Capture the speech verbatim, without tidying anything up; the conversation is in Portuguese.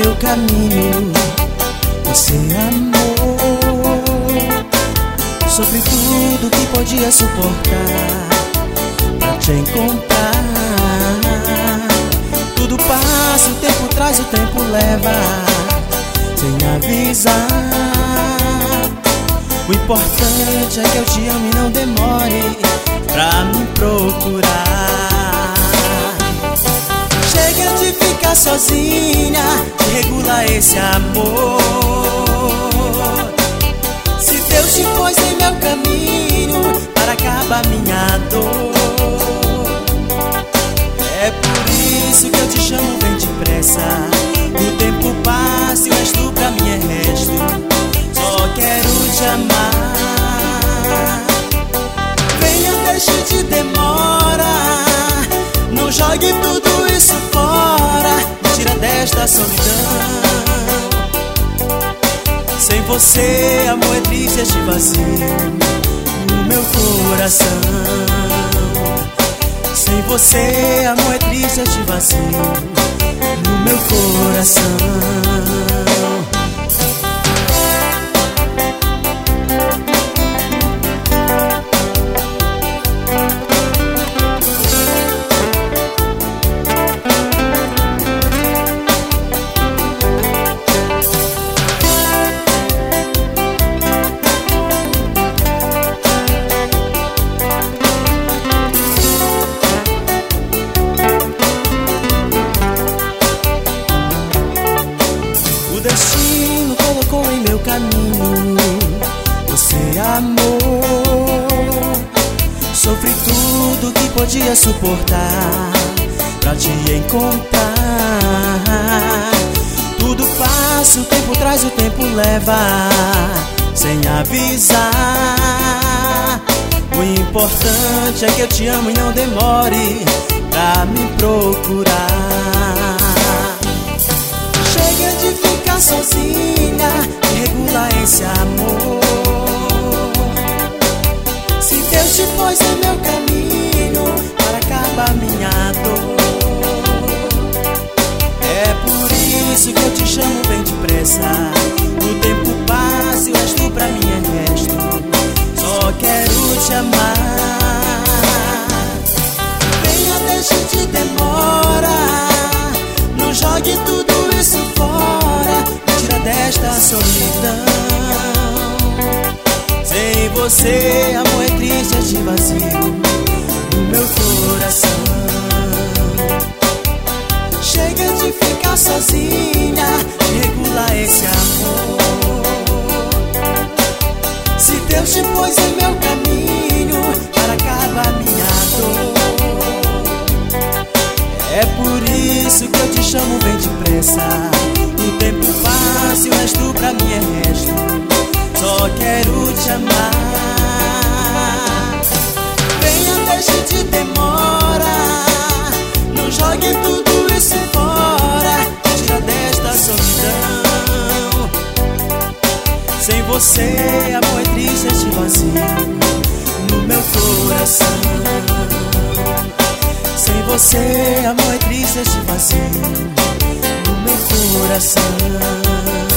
meu caminho. Você amou, sofri tudo que podia suportar pra te encontrar. Tudo passa, o tempo traz, o tempo leva, sem avisar. O importante é que eu te amo e não demore pra me procurar. Chega de ficar sozinha, de regular esse amor. Se Deus te pôs em meu caminho para acabar minha dor, é por isso que eu te chamo bem depressa. O tempo passa e o resto pra mim é resto. Só quero te amar. Venha, deixe de demora. Não jogue tudo isso fora. Me tira desta solidão. Sem você, amor, é triste este vazio no meu coração. Sem você, amor, é triste este vazio no meu coração. O destino colocou em meu caminho. Você amou, sofri tudo que podia suportar pra te encontrar. Tudo passa, o tempo traz, o tempo leva, sem avisar. O importante é que eu te amo e não demore pra me procurar. Chega de ficar sozinha, de regular esse amor. Se Deus te pôs em meu caminho para acabar minha dor, é por isso que eu te chamo bem depressa. O tempo passa e o resto pra mim é resto. Só quero te amar. Venha, deixe de demora. Não jogue tudo isso fora. Me tira desta solidão. Sem você, amor, é triste este vazio no meu coração. Chega de ficar sozinha, de regular esse amor. Se Deus te pôs em meu caminho para acabar minha dor, é por isso que eu te chamo bem depressa. O tempo passa e o resto pra mim é resto. Só quero te amar. Venha, deixe de demora. Não jogue tudo isso fora. Me tira desta solidão. Sem você, amor, é triste este vazio no meu coração. Sem você, amor, é triste este vazio no meu coração.